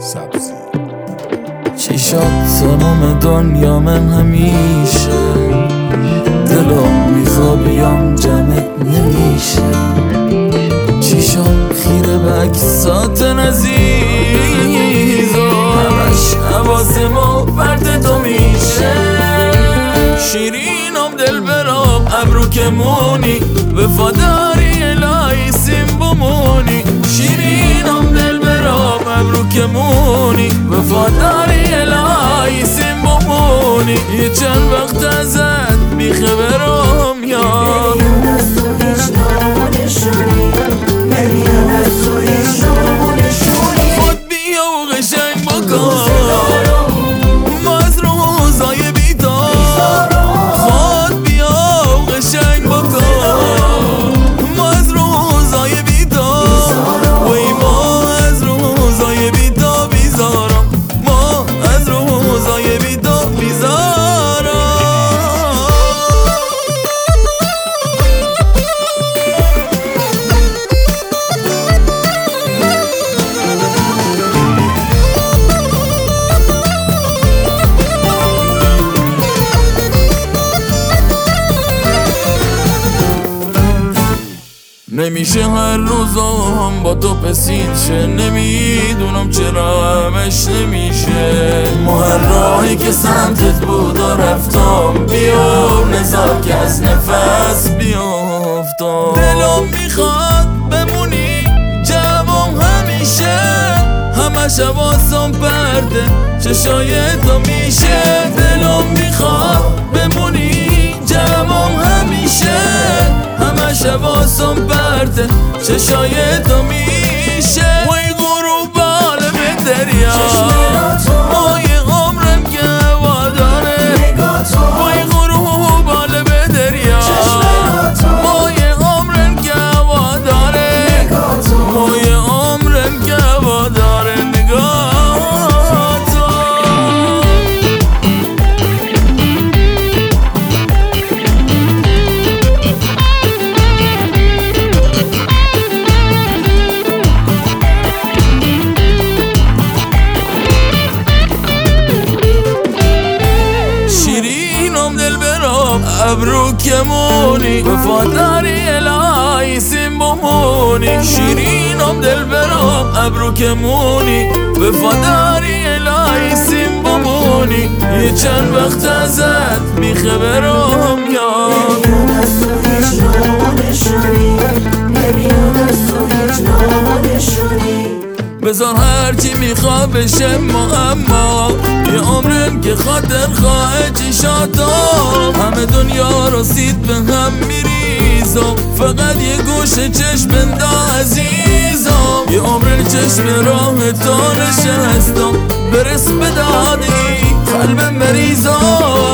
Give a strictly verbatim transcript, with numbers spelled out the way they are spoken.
سبزی. چی شد تمام دنیا من همیشه دلم میخواد بیام جمعت نمیشه. چی شد خیره به اکسات نزیز و همش حواسمو پرت تو میشه. شیرینم دل برام ابرو که مونی وفاداری الهی سیم بمونی. شیرینم دل برام ابرو که مونی وفاداری الهی سیم بمونی. یه چند وقت ازت بیخبرم یار خود بیا و قشنگ بکن ما از روزای بیدار. خود بیا و قشنگ بکن ما از روزای بیدار. وی ما از روزای بیدار بیزارم. ما از روزای بیدار بیزارم. نمیشه هر روزم با تو پسید شه. نمیدونم چرا همش نمیشه. ما هر راهی که سمتت بود و رفتم بیا نزار که از نفس بیافتم. دلم میخواد بمونی جوام همیشه همش حواسم پرده چشای تو میشه. دلم میخواد بمونی جوام همیشه همش حواسم پرده چشای تو میشه. وی غروب عالم دریا مای عمرم که هوا داره. وی غروب عالم دریا مای عمرم که هوا داره. مای عمرم که هوا داره. نگاه ابرو که مونی وفاداری الهی سیم بمونی. شیرینم دل برام ابرو که مونی وفاداری الهی سیم بمونی. یه چند وقت ازت بیخبرم یار بذار هرچی میخوا بشه معما. یه عمرن که خاطر خواه چشاتم همه دنیا رسید به هم میریزم. فقط یه گوش چشم بنده عزیزم. یه عمرن چشم راه تو نشستم برس به دادی قلبم مریضم.